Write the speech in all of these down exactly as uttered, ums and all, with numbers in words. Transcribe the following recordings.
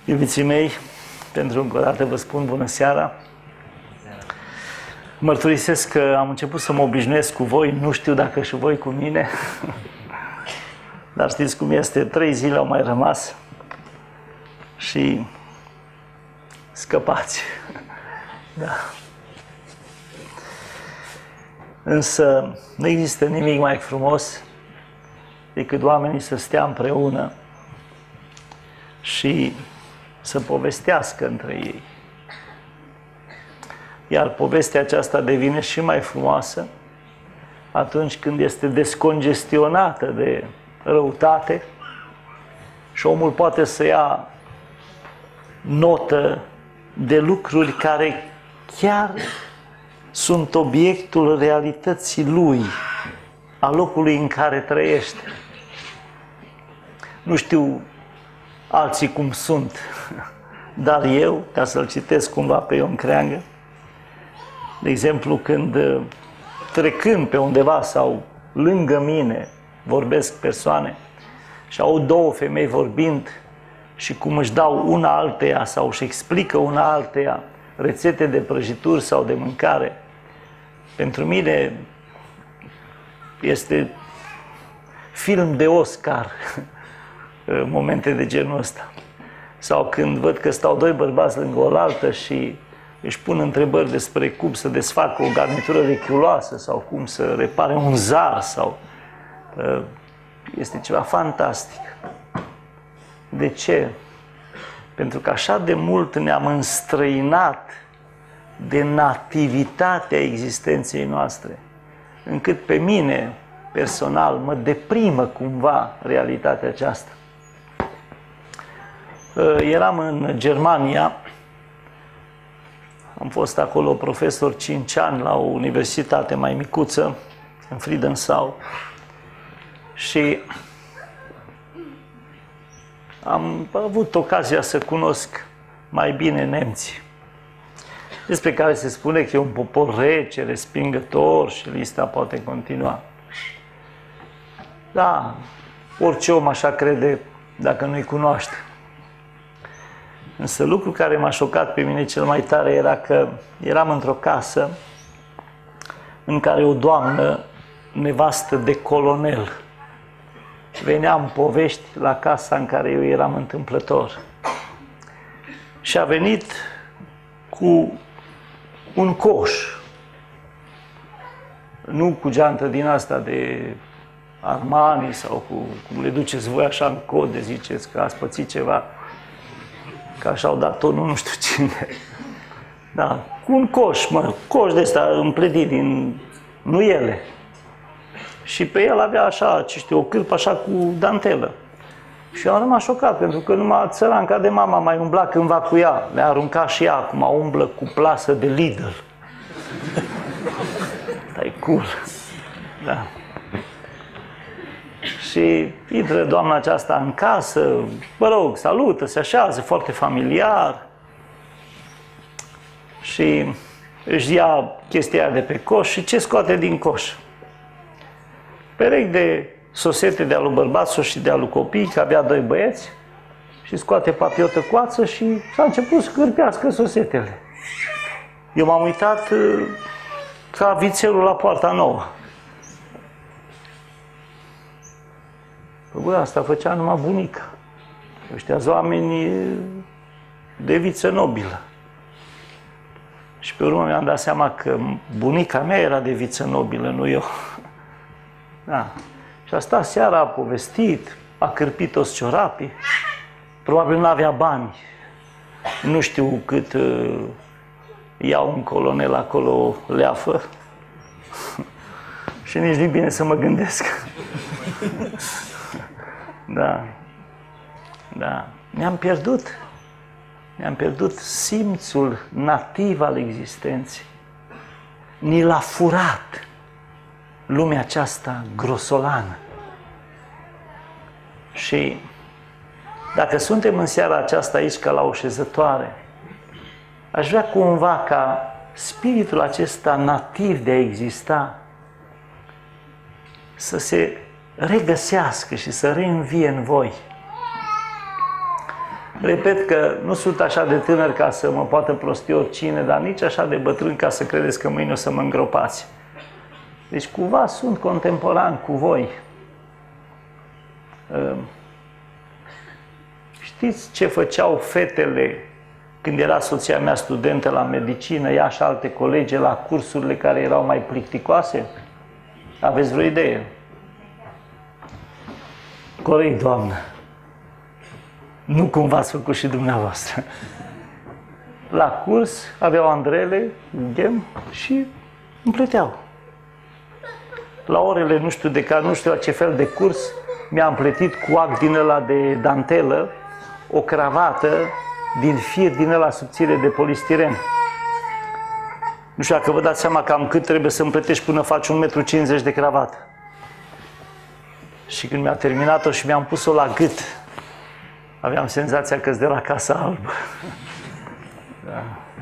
Iubiții mei, pentru încă o dată vă spun bună seara. Mărturisesc că am început să mă obișnuiesc cu voi, nu știu dacă și voi cu mine, dar știți cum este, trei zile au mai rămas și scăpați. Da. Însă nu există nimic mai frumos decât oamenii să stea împreună și să povestească între ei. Iar povestea aceasta devine și mai frumoasă atunci când este descongestionată de răutate și omul poate să ia notă de lucruri care chiar sunt obiectul realității lui, a locului în care trăiește. Nu știu alții cum sunt, dar eu, ca să-l citesc cumva pe Ion Creangă, de exemplu, când trecând pe undeva sau lângă mine vorbesc persoane și au două femei vorbind și cum își dau una alteia sau își explică una alteia rețete de prăjituri sau de mâncare, pentru mine este film de Oscar momente de genul ăsta. Sau când văd că stau doi bărbați lângă oaltă și își pun întrebări despre cum să desfacă o garnitură rechiuloasă sau cum să repare un zar sau... Este ceva fantastic. De ce? Pentru că așa de mult ne-am înstrăinat de nativitatea existenței noastre, încât pe mine, personal, mă deprimă cumva realitatea aceasta. Eram în Germania, am fost acolo profesor cinci ani la o universitate mai micuță, în Friedensau, și am avut ocazia să cunosc mai bine nemții, despre care se spune că e un popor rece, respingător și lista poate continua. Da, orice om așa crede dacă nu-i cunoaște. Însă lucrul care m-a șocat pe mine cel mai tare era că eram într-o casă în care o doamnă, nevastă de colonel, venea în povești la casa în care eu eram întâmplător. Și a venit cu un coș, nu cu geantă din asta de Armani sau cu, cum le duceți voi așa în code, ziceți că ați pățit ceva, că așa au dat tonul nu știu cine. Da, cu un coș, mă, coș de ăsta împletit din nuiele. Și pe el avea așa, ce știu, o cârpă așa cu dantelă. Și eu am rămas șocat, pentru că numai țăranca de mama mai umbla cândva cu ea. Le-a aruncat și ea, acum umblă cu plasă de Lidl. Stai cool. Da. Și intră doamna aceasta în casă, mă rog, salută, se așează foarte familiar și își ia chestia aia de pe coș și ce scoate din coș? Perechi de sosete de-a lui bărbațul și de-a lui copii, că avea doi băieți, și scoate papiotă coață și s-a început să cârpească sosetele. Eu m-am uitat ca vițelul la poarta nouă. Bă, asta făcea numai bunica. Ăștia-s oameni de viță nobilă. Și pe urmă mi-am dat seama că bunica mea era de viță nobilă, nu eu. Da. Și a stat seara, a povestit, a cârpit toți ciorapii. Probabil nu avea bani. Nu știu cât uh, ia un colonel acolo leafă. Și nici nu-i bine să mă gândesc. Da. Da. Ne-am pierdut. Ne-am pierdut simțul nativ al existenței. Ni l-a furat lumea aceasta grosolană. Și dacă suntem în seara aceasta aici ca la o șezătoare, aș vrea cumva ca spiritul acesta nativ de a exista să se regăsească și să reînvie în voi. Repet că nu sunt așa de tânăr ca să mă poată prosti oricine, dar nici așa de bătrân ca să credeți că mâine o să mă îngropați. Deci cumva sunt contemporan cu voi. Știți ce făceau fetele când era soția mea studentă la medicină, ea și alte colege, la cursurile care erau mai plicticoase? Aveți vreo idee? Corect, doamnă. Nu cum v-ați făcut și dumneavoastră. La curs aveau andrele, ghem și împleteau. La orele, nu știu de care, nu știu la ce fel de curs, mi-am plătit cu ac din ăla de dantelă o cravată din fir din ăla subțire de polistiren. Nu știu dacă vă dați seama cam cât trebuie să împletești până faci un metru cincizeci de cravată. Și când mi-a terminat-o și mi-am pus-o la gât, aveam senzația că-s de la Casa Albă. Da.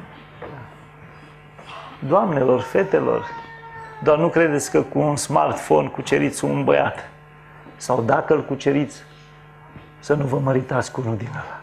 Doamnelor, fetelor, doar nu credeți că cu un smartphone cuceriți un băiat. Sau dacă îl cuceriți, să nu vă măritați cu unul din ăla.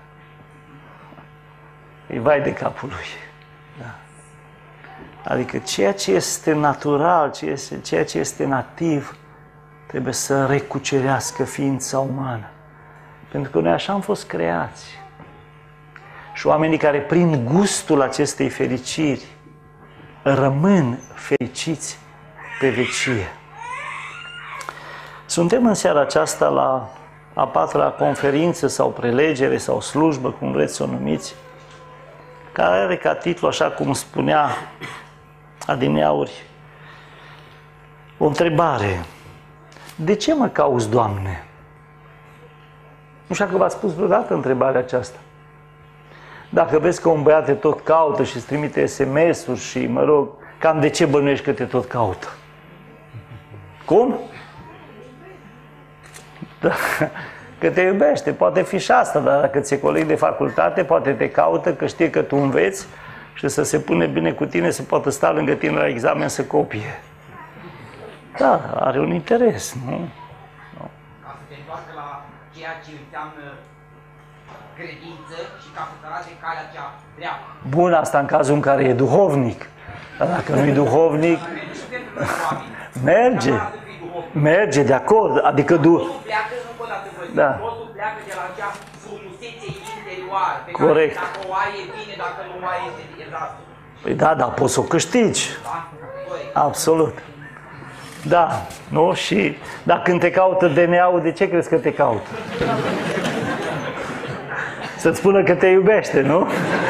E vai de capul lui. Da. Adică ceea ce este natural, ceea ce, ceea ce este nativ, trebuie să recucerească ființa umană. Pentru că noi așa am fost creați. Și oamenii care prind gustul acestei fericiri rămân fericiți pe vecie. Suntem în seara aceasta la a patra conferință sau prelegere sau slujbă, cum vreți să o numiți, care are ca titlu, așa cum spunea adineauri, o întrebare. De ce mă cauți, Doamne? Nu știu dacă v-ați spus vreodată întrebarea aceasta. Dacă vezi că un băiat te tot caută și îți trimite S M S-uri și, mă rog, cam de ce bănuiești că te tot caută? Cum? Da, că te iubește, poate fi și asta, dar dacă ți-e coleg de facultate, poate te caută că știe că tu înveți și să se pune bine cu tine, să poată sta lângă tine la examen să copie. Da, are un interes, nu? Nu. Ca să te întoarcă la ceea ce înseamnă credință și ca să te arate calea cea dreaptă. Bun, asta în cazul în care e duhovnic. Dar dacă nu e duhovnic, merge. Merge, de acord. Adică du... Totul pleacă, încă o dată vă zic, Da. totul pleacă de la acea frumusețe interioară, pe Corect. care dacă o ai e bine, dacă nu o ai este dezastru. Păi da, dar poți să o câștigi. Da? Corect. Absolut. Da, nu? Și dacă când te caută D N A-ul, de ce crezi că te caută? Să-ți spună că te iubește, nu?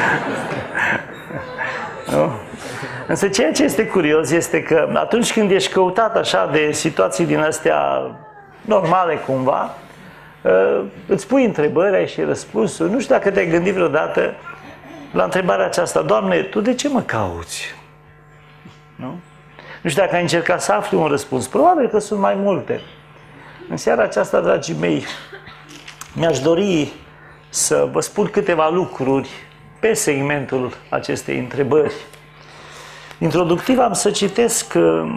Nu? Însă ceea ce este curios este că atunci când ești căutat așa de situații din astea normale cumva, îți pui întrebări, ai și răspunsuri. Nu știu dacă te-ai gândit vreodată la întrebarea aceasta: Doamne, Tu de ce mă cauți? Nu? Nu știu dacă ai încercat să afli un răspuns. Probabil că sunt mai multe. În seara aceasta, dragii mei, mi-aș dori să vă spun câteva lucruri pe segmentul acestei întrebări. Introductiv am să citesc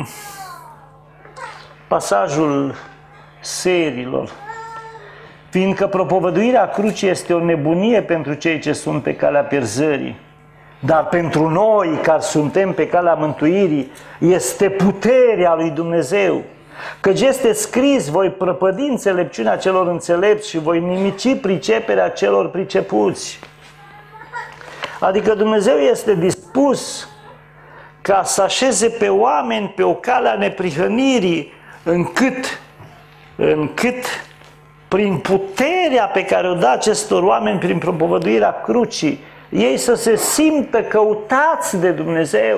pasajul serilor. Fiindcă propovăduirea crucii este o nebunie pentru cei ce sunt pe calea pierzării, dar pentru noi care suntem pe calea mântuirii este puterea lui Dumnezeu. Căci este scris: voi prăpădi înțelepciunea celor înțelepți și voi nimici priceperea celor pricepuți. Adică Dumnezeu este dispus ca să așeze pe oameni pe o cale a neprihănirii, încât, încât prin puterea pe care o dă acestor oameni, prin propovăduirea crucii, ei să se simtă căutați de Dumnezeu,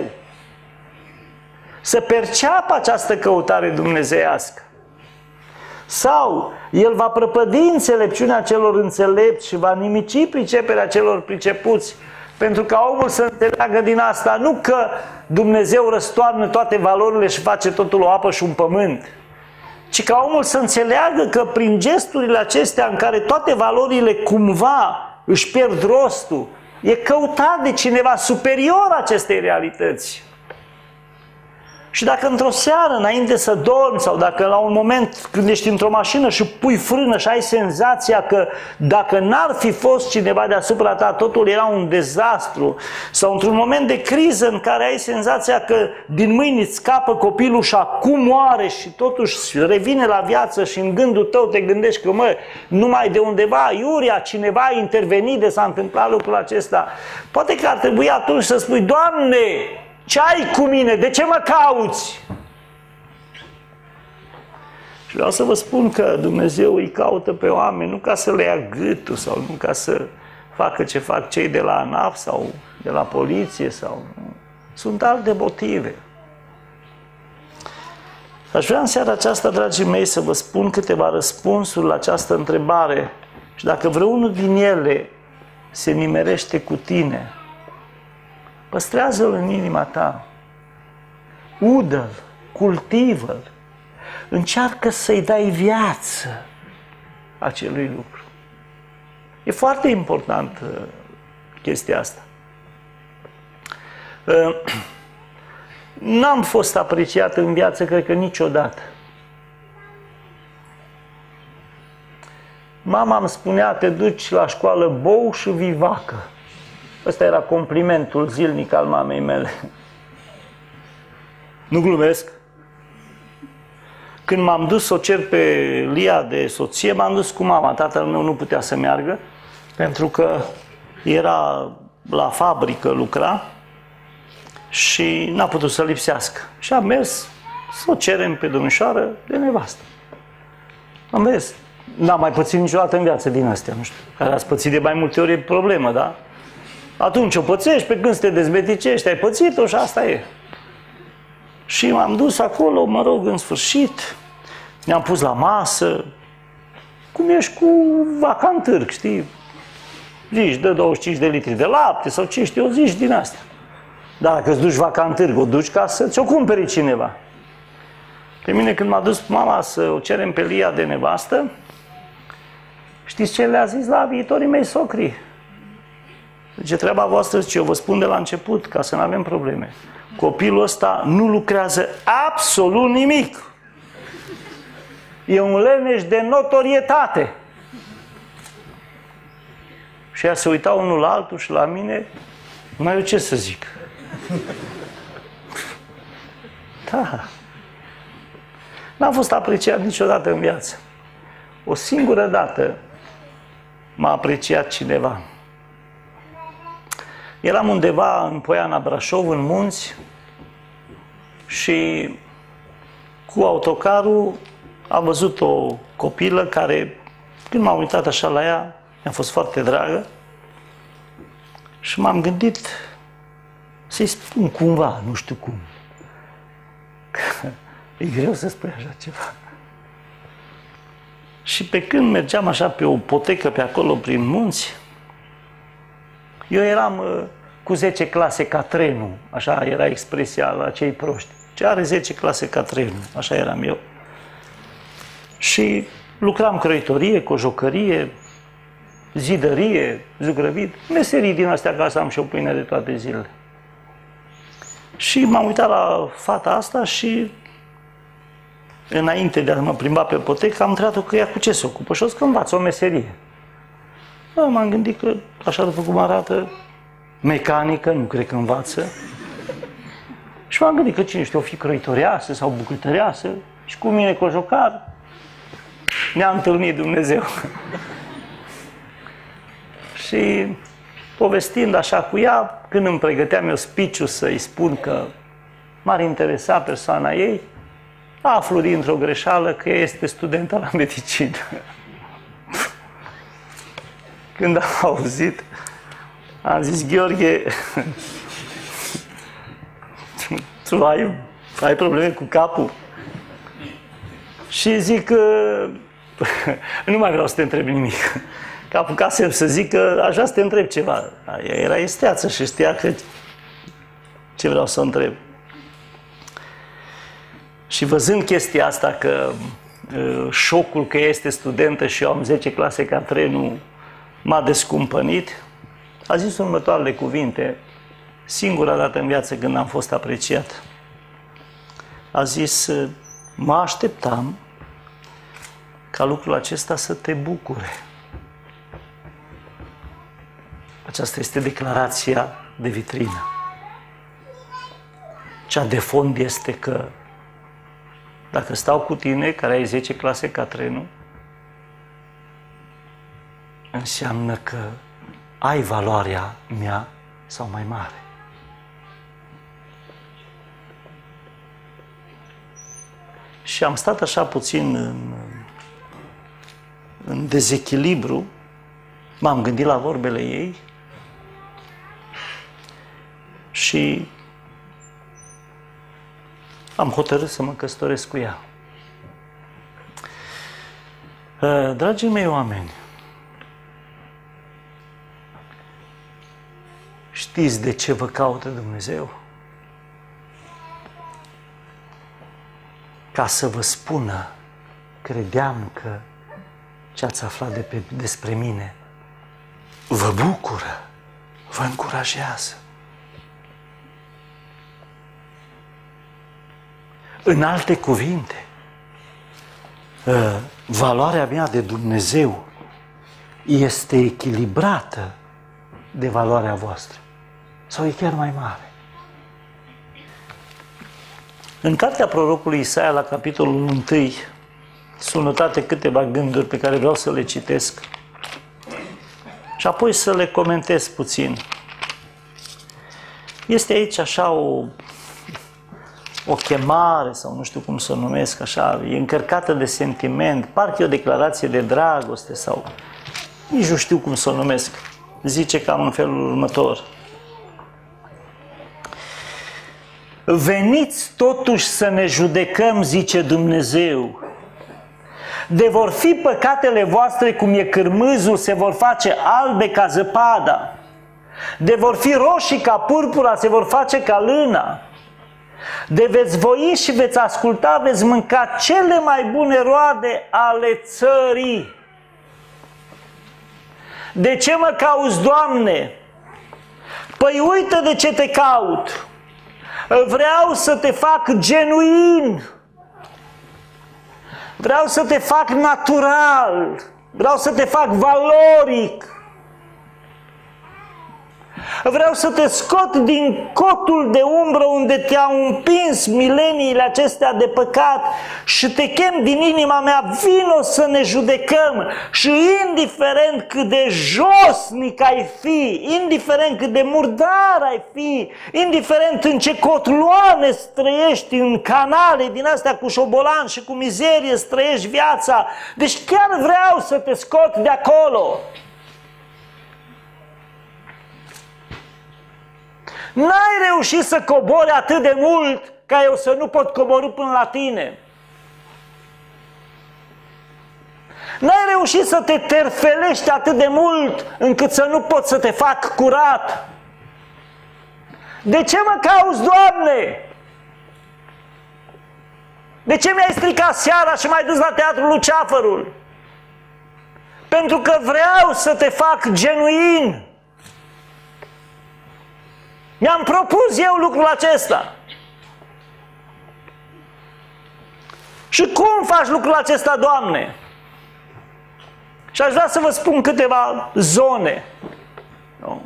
să perceapă această căutare dumnezeiască. Sau El va prăpădi înțelepciunea celor înțelepți și va nimici priceperea celor pricepuți, pentru ca omul să înțeleagă din asta nu că Dumnezeu răstoarnă toate valorile și face totul o apă și un pământ, ci ca omul să înțeleagă că prin gesturile acestea în care toate valorile cumva își pierd rostul, e căutat de cineva superior acestei realități. Și dacă într-o seară, înainte să dormi, sau dacă la un moment când ești într-o mașină și pui frână și ai senzația că dacă n-ar fi fost cineva deasupra ta, totul era un dezastru, sau într-un moment de criză în care ai senzația că din mâini îți scapă copilul și acum moare și totuși revine la viață și în gândul tău te gândești că, mă, numai de undeva, iurea, cineva a intervenit de s-a întâmplat lucrul acesta. Poate că ar trebui atunci să spui, Doamne, ce ai cu mine? De ce mă cauți? Și vreau să vă spun că Dumnezeu îi caută pe oameni nu ca să le ia gâtul sau nu ca să facă ce fac cei de la ANAF sau de la poliție sau... Sunt alte motive. Aș vrea în seara aceasta, dragii mei, să vă spun câteva răspunsuri la această întrebare și dacă vreunul din ele se nimerește cu tine, păstrează-l în inima ta, udă-l, cultivă-l, încearcă să-i dai viață acelui lucru. E foarte important uh, chestia asta. Uh, N-am fost apreciat în viață, cred că niciodată. Mama îmi spunea, te duci la școală bou și vivacă. Ăsta era complimentul zilnic al mamei mele. Nu glumesc. Când m-am dus să o cer pe Lia de soție, m-am dus cu mama. Tatăl meu nu putea să meargă, pentru că era la fabrică, lucra, și n-a putut să lipsească. Și am mers să o cerem pe domnișoară de nevastă. Am mers. N-am mai pățit niciodată în viață din astea, nu știu. Care ați pățit de mai multe ori e problemă, da? Atunci o pățești, pe când să te dezmeticești, ai pățit-o și asta e. Și m-am dus acolo, mă rog, în sfârșit, ne-am pus la masă, cum ești cu vaca în târg, știi? Zici, dă douăzeci și cinci de litri de lapte sau ce știu, zici din astea. Dar dacă îți duci vaca în târg, o duci ca să ți-o cumperi cineva. Pe mine când m-a dus mama să o cerem pe Lia de nevastă, știți ce le-a zis la viitorii mei socri? Zice, treaba voastră, zice, eu vă spun de la început, ca să nu avem probleme. Copilul ăsta nu lucrează absolut nimic. E un leneș de notorietate. Și ea se uita unul la altul și la mine, mai eu ce să zic? Da. N-am fost apreciat niciodată în viață. O singură dată m-a apreciat cineva. Eram undeva în Poiana Brașov, în munți, și cu autocarul am văzut o copilă care, când m-am uitat așa la ea, mi-a fost foarte dragă și m-am gândit să-i spun cumva, nu știu cum. E greu să spui așa ceva. Și pe când mergeam așa pe o potecă pe acolo prin munți, eu eram uh, cu zece clase ca trenul, așa era expresia la cei proști. Ce are zece clase ca trenul, așa eram eu. Și lucram croitorie, cojocărie, zidărie, zugrăvit, meserii din astea ca să am și o pâine de toate zilele. Și m-am uitat la fata asta și înainte de a mă plimba pe potecă, am întrebat-o că ea cu ce se ocupă și o să că învață o meserie. M-am gândit că, așa după cum arată, mecanică, nu cred că învață. Și m-am gândit că cine știu, o fi croitoreasă sau bucătăreasă și cu mine cojocar. Ne-a întâlnit Dumnezeu. Și povestind așa cu ea, când îmi pregăteam eu speech-ul să-i spun că m-ar interesa persoana ei, aflu dintr-o greșeală că este studentă la medicină. Când am auzit, am zis, Gheorghe, tu ai, ai probleme cu capul? Și zic că nu mai vreau să te întreb nimic. Că apucasem să zic că aș vrea să te întreb ceva. Era esteață și știa că ce vreau să o întreb. Și văzând chestia asta, că uh, șocul că este studentă și eu am zece clase ca trenul m-a descumpănit, a zis următoarele cuvinte, singura dată în viață când am fost apreciat. a zis, mă așteptam ca lucrul acesta să te bucure. Aceasta este declarația de vitrină. Cea de fond este că dacă stau cu tine, care ai zece clase ca trenul, înseamnă că ai valoarea mea sau mai mare. Și am stat așa puțin în, în dezechilibru, m-am gândit la vorbele ei și am hotărât să mă căsătoresc cu ea. Dragii mei oameni, știți de ce vă caută Dumnezeu? Ca să vă spună, credeam că ce ați aflat de pe, despre mine vă bucură, vă încurajează. În alte cuvinte, valoarea mea de Dumnezeu este echilibrată de valoarea voastră. Sau e chiar mai mare. În cartea prorocului Isaia, la capitolul unu, sunt notate câteva gânduri pe care vreau să le citesc și apoi să le comentez puțin. Este aici așa o, o chemare, sau nu știu cum să o numesc, așa, e încărcată de sentiment, parcă e o declarație de dragoste sau nici nu știu cum să o numesc. Zice cam în felul următor. Veniți totuși să ne judecăm, zice Dumnezeu. De vor fi păcatele voastre cum e cârmâzul, se vor face albe ca zăpada. De vor fi roșii ca purpura, se vor face ca lâna. De veți voi și veți asculta, veți mânca cele mai bune roade ale țării. De ce mă cauți, Doamne? Păi uite de ce te caut. Vreau să te fac genuin. Vreau să te fac natural. Vreau să te fac valoric. Vreau să te scot din cotul de umbră unde te-au împins mileniile acestea de păcat și te chem din inima mea, vino să ne judecăm. Și indiferent cât de josnic ai fi, indiferent cât de murdar ai fi, indiferent în ce cotloane străiești, în canale din astea cu șobolan și cu mizerie străiești viața, deci chiar vreau să te scot de acolo. N-ai reușit să cobori atât de mult ca eu să nu pot coborî până la tine. N-ai reușit să te terfelești atât de mult încât să nu pot să te fac curat. De ce mă cauți, Doamne? De ce mi-ai stricat seara și m-ai dus la Teatrul Luceafărul? Pentru că vreau să te fac genuin. Mi-am propus eu lucrul acesta. Și cum faci lucrul acesta, Doamne? Și aș vrea să vă spun câteva zone. Nu?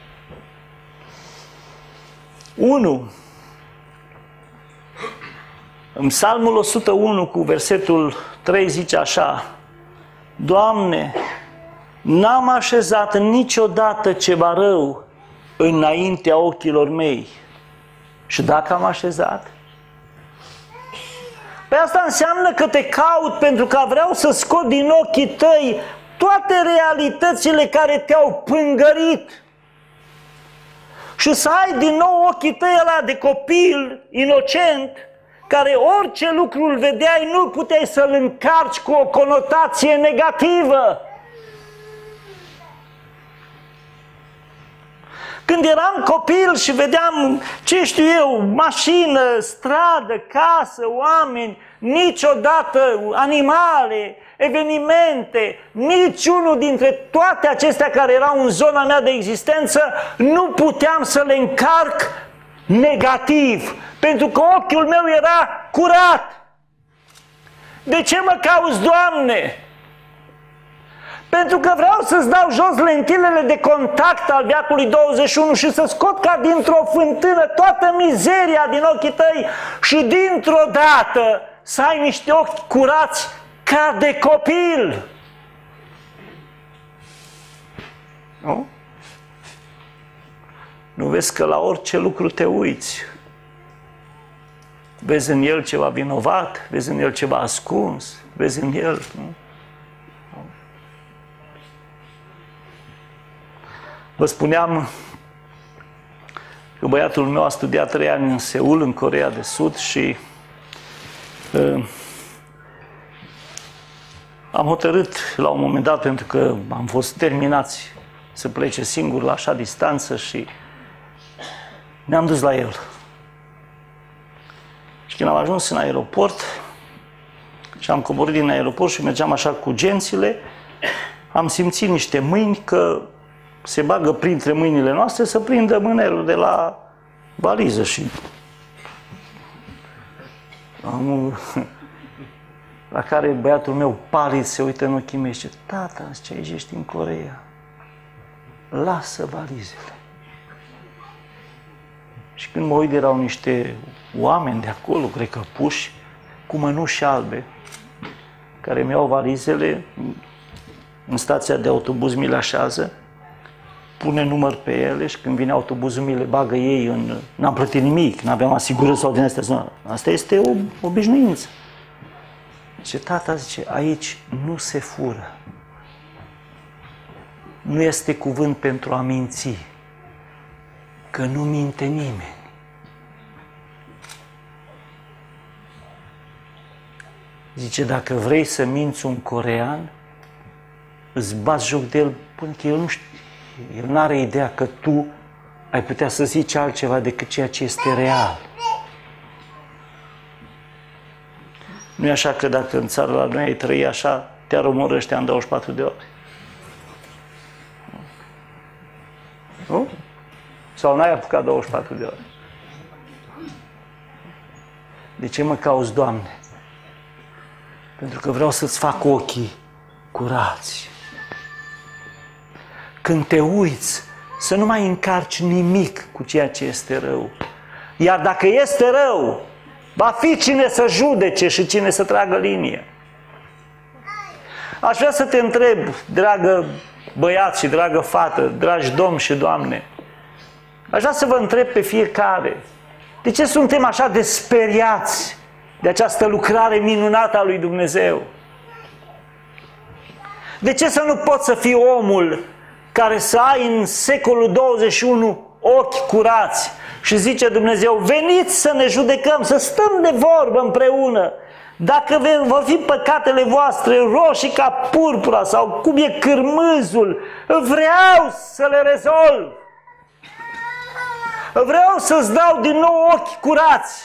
unu. În Psalmul o sută unu cu versetul trei zice așa: Doamne, n-am așezat niciodată ceva rău înaintea ochilor mei. Și dacă am așezat? Păi asta înseamnă că te caut pentru că vreau să scot din ochii tăi toate realitățile care te-au pângărit. Și să ai din nou ochii tăi ăla de copil inocent, care orice lucru îl vedeai, nu puteai să-l încarci cu o conotație negativă. Când eram copil și vedeam, ce știu eu, mașină, stradă, casă, oameni, niciodată animale, evenimente, niciunul dintre toate acestea care erau în zona mea de existență, nu puteam să le încarc negativ, pentru că ochiul meu era curat. De ce mă cauți, Doamne? Pentru că vreau să-ți dau jos lentilele de contact al veacului douăzeci și unu și să scot ca dintr-o fântână toată mizeria din ochii tăi și dintr-o dată să ai niște ochi curați ca de copil. Nu? Nu vezi că la orice lucru te uiți? Vezi în el ceva vinovat, vezi în el ceva ascuns, vezi în el... Nu? Vă spuneam că băiatul meu a studiat trei ani în Seul, în Coreea de Sud și uh, am hotărât la un moment dat, pentru că am fost terminați să plece singur la așa distanță și ne-am dus la el. Și când am ajuns în aeroport și am coborât din aeroport și mergeam așa cu gențile, am simțit niște mâini că se bagă printre mâinile noastre să prindă mânerul de la valiză și am... la care băiatul meu palid se uită în ochii mei și zice: tata, zice, aici ești în Coreea, lasă valizele. Și când mă uit, erau niște oameni de acolo, cred că puși, cu mănuși albe, care mi-au valizele, în stația de autobuz mi le așează, pune număr pe ele și când vine autobuzul mi le bagă ei în... N-am plătit nimic, n-aveam asigurări sau din astea. Asta este o obișnuință. Zice: tata, zice, aici nu se fură. Nu este cuvânt pentru a minți, că nu minte nimeni. Zice: dacă vrei să minți un corean, îți bați joc de el până că el nu știe. El nu are ideea că tu ai putea să zici altceva decât ceea ce este real. Nu e așa că dacă în țara la noi ai trăi așa, te-ar omorâ ăștia în douăzeci și patru de ore. Nu? Sau n-ai apucat douăzeci și patru de ore. De ce mă cauți, Doamne? Pentru că vreau să-ți fac ochii curați. Când te uiți, să nu mai încarci nimic cu ceea ce este rău. Iar dacă este rău, va fi cine să judece și cine să tragă linie. Aș vrea să te întreb, dragă băiat și dragă fată, dragi domni și doamne, aș vrea să vă întreb pe fiecare, de ce suntem așa de speriați de această lucrare minunată a lui Dumnezeu? De ce să nu poți să fii omul care să ai în secolul douăzeci și unu ochi curați și zice Dumnezeu: veniți să ne judecăm, să stăm de vorbă împreună. Dacă vor fi păcatele voastre roșii ca purpura sau cum e cârmâzul, vreau să le rezolv. Vreau să-ți dau din nou ochi curați.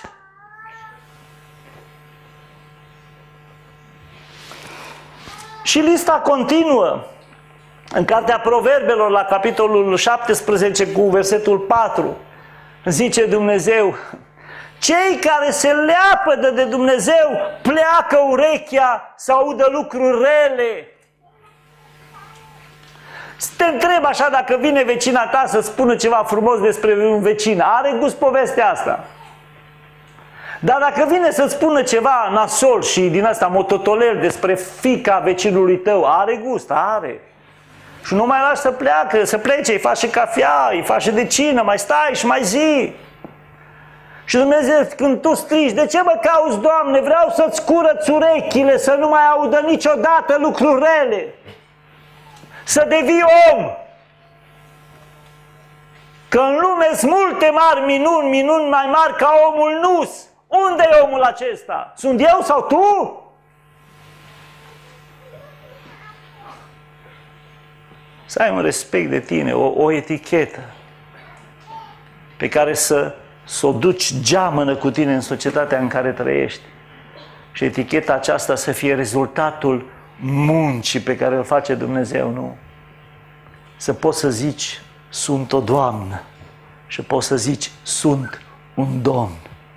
Și lista continuă. În cartea Proverbelor, la capitolul șaptesprezece, cu versetul patru, zice Dumnezeu: cei care se leapădă de Dumnezeu pleacă urechea să audă lucruri rele. Te întreb așa, dacă vine vecina ta să spună ceva frumos despre un vecin, are gust povestea asta? Dar dacă vine să spună ceva nasol și din asta mototolel despre fiica vecinului tău, are gust? Are. Și nu mai lași să pleacă, să plece, îi faci și cafea, îi faci și de cină, mai stai și mai zi. Și Dumnezeu, când tu strigi: de ce mă cauți, Doamne? Vreau să-ți curăț urechile, să nu mai audă niciodată lucruri rele. Să devii om. Că în lume sunt multe mari minuni, minuni mai mari ca omul Nus. Unde e omul acesta? Sunt eu sau tu? Să ai un respect de tine, o, o etichetă pe care să, să o duci geamănă cu tine în societatea în care trăiești. Și eticheta aceasta să fie rezultatul muncii pe care îl face Dumnezeu, nu? Să poți să zici: sunt o doamnă. Și poți să zici: sunt un Domn.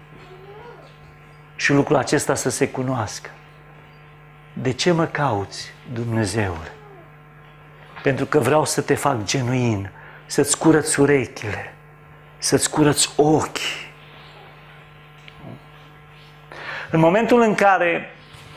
Și lucrul acesta să se cunoască. De ce mă cauți, Dumnezeule? Pentru că vreau să te fac genuin, să-ți curăț urechile, să-ți curăț ochii. În momentul în care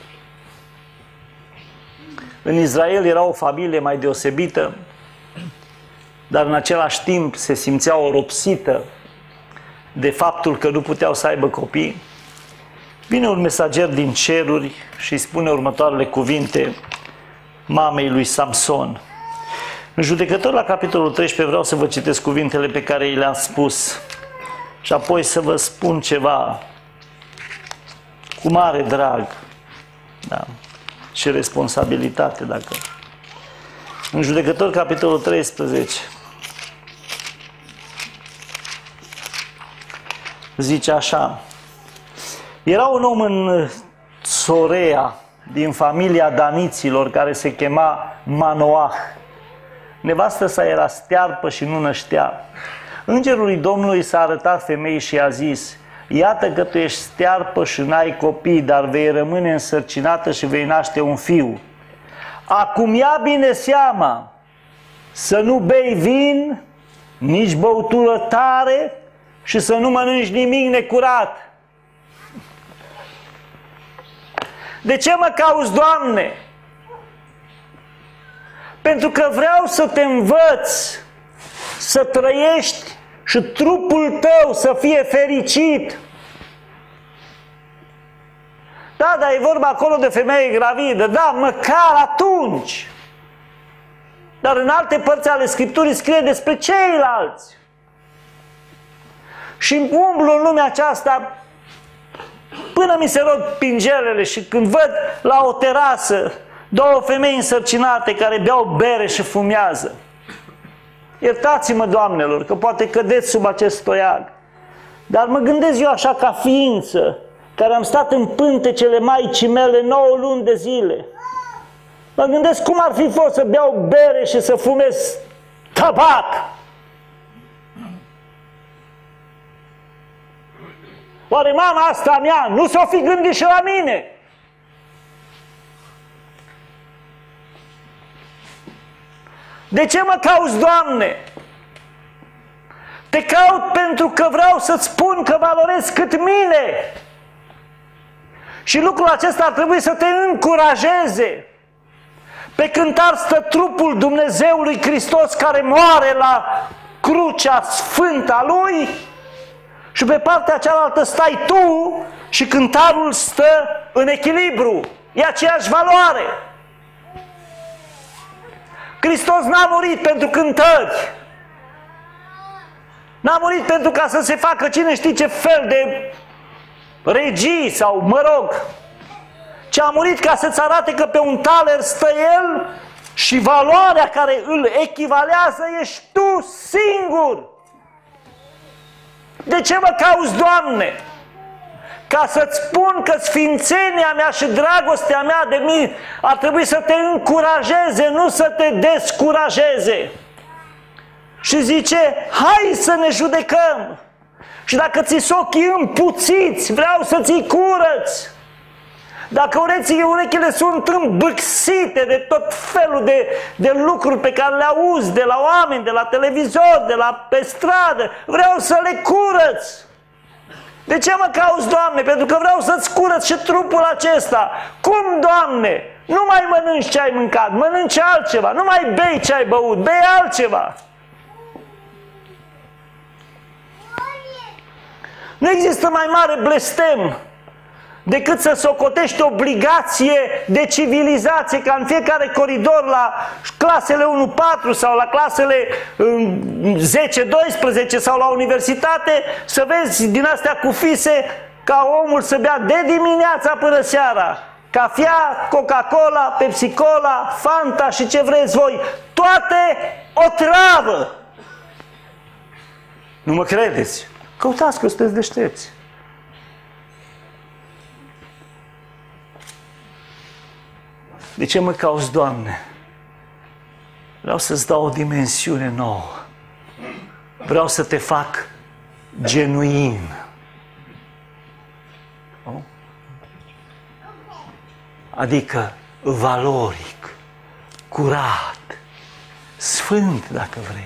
în Israel era o familie mai deosebită, dar în același timp se simțea oropsită de faptul că nu puteau să aibă copii, vine un mesager din ceruri și îi spune următoarele cuvinte mamei lui Samson. În Judecători, la capitolul treisprezece, vreau să vă citesc cuvintele pe care i le-am spus și apoi să vă spun ceva cu mare drag, da, și responsabilitate, dacă... În Judecători, capitolul treisprezece, zice așa: era un om în Sorea, din familia daniților, care se chema Manoah. Nevastă sa era stearpă și nu năștea. Îngerul lui Domnului s-a arătat femeii și i-a zis: iată că tu ești stearpă și n-ai copii, dar vei rămâne însărcinată și vei naște un fiu. Acum ia bine seama să nu bei vin, nici băutură tare și să nu mănânci nimic necurat. De ce mă cauți, Doamne? Pentru că vreau să te învăț să trăiești și trupul tău să fie fericit. Da, dar e vorba acolo de femeie gravidă, da, măcar atunci. Dar în alte părți ale Scripturii scrie despre ceilalți. Și umblu în lumea aceasta până mi se rod pingelele și când văd la o terasă două femei însărcinate care beau bere și fumează. Iertați-mă, doamnelor, că poate cădeți sub acest toiag. Dar mă gândesc eu așa ca ființă, care am stat în pântecele maicii mele nouă luni de zile. Mă gândesc cum ar fi fost să beau bere și să fumez tabac. Oare mama asta a mea nu s-o fi gândit și la mine? De ce mă cauți, Doamne? Te caut pentru că vreau să-ți spun că valorez cât mine. Și lucrul acesta ar trebui să te încurajeze. Pe cântar stă trupul Dumnezeului Hristos care moare la crucea sfântă a Lui și pe partea cealaltă stai tu și cântarul stă în echilibru. E aceeași valoare. Hristos n-a murit pentru cântări. N-a murit pentru ca să se facă cine știe ce fel de regii sau, mă rog, ci a murit ca să-ți arate că pe un taler stă El și valoarea care îl echivalează ești tu singur. De ce mă cauți, Doamne? Ca să-ți spun că sfințenia mea și dragostea mea de mine ar trebui să te încurajeze, nu să te descurajeze. Și zice, hai să ne judecăm. Și dacă ți-s ochii împuțiți, vreau să ți-i curăți. Dacă ureții, urechile sunt îmbâxite de tot felul de, de lucruri pe care le auzi de la oameni, de la televizor, de la pe stradă, vreau să le curăți. De ce mă cauți, Doamne? Pentru că vreau să-ți curăț și trupul acesta. Cum, Doamne? Nu mai mănânci ce ai mâncat, mănânci altceva. Nu mai bei ce ai băut, bei altceva. Nu există mai mare blestem decât să socotești obligație de civilizație, ca în fiecare coridor la clasele unu patru sau la clasele zece doisprezece sau la universitate să vezi din astea cu fise ca omul să bea de dimineața până seara cafea, Coca-Cola, Pepsi-Cola, Fanta și ce vreți voi, toate o travă. Nu mă credeți? Căutați că sunteți deștepți. De ce mă cauți, Doamne? Vreau să-ți dau o dimensiune nouă. Vreau să te fac genuin. adică valoric, curat, sfânt, dacă vrei.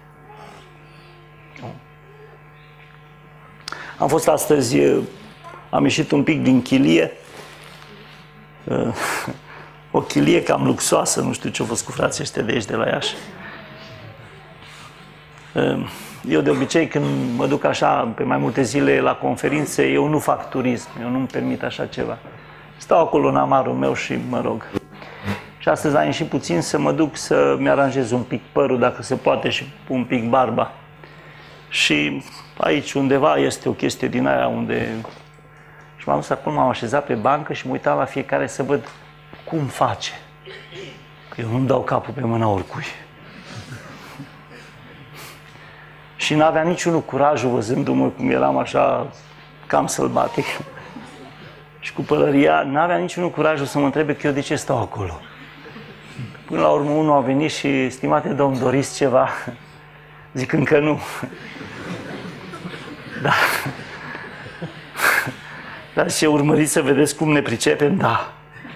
Am fost astăzi, am ieșit un pic din chilie, o chilie cam luxoasă, nu știu ce-a fost cu frații ăștia de aici, de la Iași. Eu de obicei când mă duc așa pe mai multe zile la conferințe, eu nu fac turism, eu nu-mi permit așa ceva. Stau acolo în amarul meu și mă rog. Și astăzi am ieșit puțin să mă duc să-mi aranjez un pic părul, dacă se poate, și un pic barba. Și aici undeva este o chestie din aia unde... Și m-am dus acolo, m-am așezat pe bancă și mă uitam la fiecare să văd cum face. Că eu nu-mi dau capul pe mâna oricui. Și n-avea niciunul curajul, văzându-mă cum eram așa cam sălbatic și cu pălăria, n-avea niciunul curajul să mă întrebe că eu de ce stau acolo. Până la urmă unul a venit și, stimate domn, doriți ceva? Zic, încă nu. Da. Dar ce urmăriți să vedeți cum ne pricepem? Da.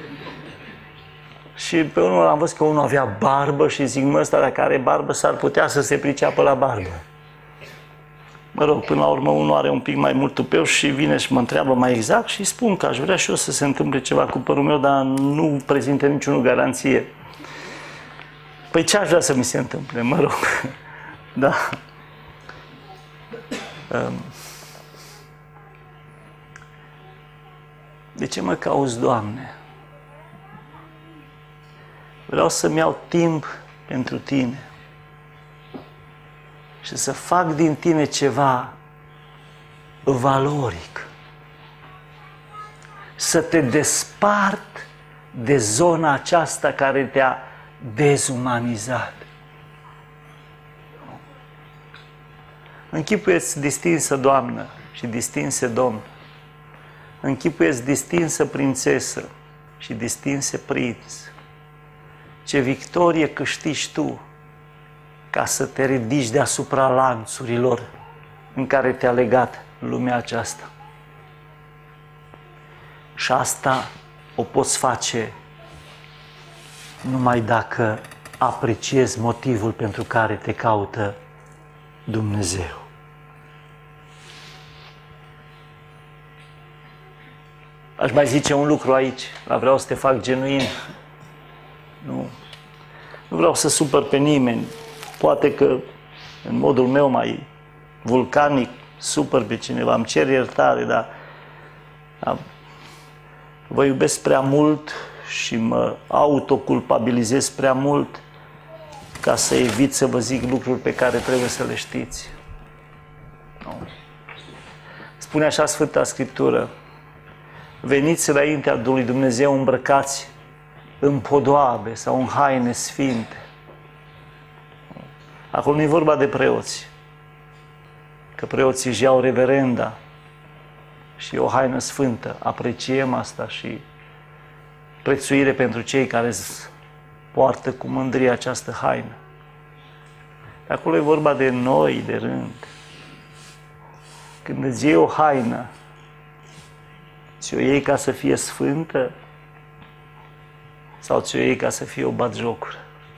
Și pe unul am văzut că unul avea barbă și zic, mă, ăsta dacă are barbă s-ar putea să se priceapă la barbă. Mă rog, până la urmă unul are un pic mai mult tupeu și vine și mă întreabă mai exact și spun că aș vrea și eu să se întâmple ceva cu părul meu, dar nu prezintă niciunul garanție. Păi ce aș vrea să mi se întâmple? Mă rog, da. De ce mă cauți, Doamne? Vreau să-mi iau timp pentru Tine și să fac din Tine ceva valoric. Să te despart de zona aceasta care te-a dezumanizat. Închipuieți, distinsă Doamnă și distinse Domn, închipuieți, distinsă prințesă și distinse prinț, ce victorie câștigi tu ca să te ridici deasupra lanțurilor în care te-a legat lumea aceasta. Și asta o poți face numai dacă apreciezi motivul pentru care te caută Dumnezeu. Aș mai zice un lucru aici, dar vreau să te fac genuin. Nu, nu vreau să supăr pe nimeni. Poate că în modul meu mai vulcanic supăr pe cineva, îmi cer iertare, dar, dar vă iubesc prea mult și mă autoculpabilizez prea mult ca să evit să vă zic lucruri pe care trebuie să le știți. Nu. Spune așa Sfânta Scriptură: veniți înaintea lui Dumnezeu îmbrăcați în podoabe sau în haine sfinte. Acolo nu e vorba de preoți, că preoții își iau reverenda și o haină sfântă. Apreciem asta și prețuire pentru cei care poartă cu mândrie această haină. Acolo e vorba de noi, de rând. Când îți iei o haină, ți-o iei ca să fie sfântă sau ți-o iei ca să fie o batjocură?